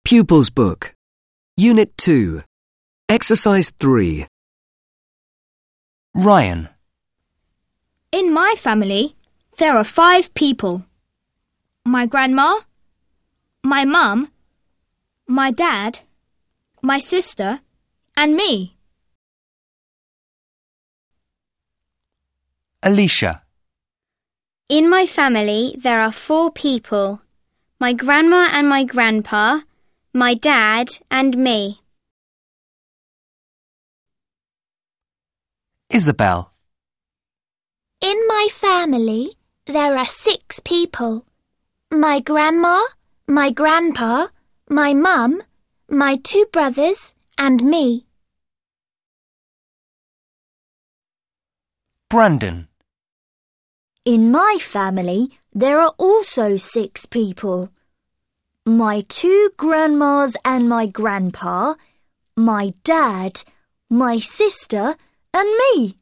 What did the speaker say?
Pupils Book, Unit 2, Exercise 3. Ryan. In my family, there are 5 people. My grandma, my mum, my dad, my sister, and me. Alicia. In my family, there are 4 people. My grandma and my grandpa, my dad and me. Isabel. In my family, there are 6 people. My grandma, my grandpa, my mum, my 2 brothers, and me. Brandon. In my family, there are also 6 people. My 2 grandmas and my grandpa, my dad, my sister, and me.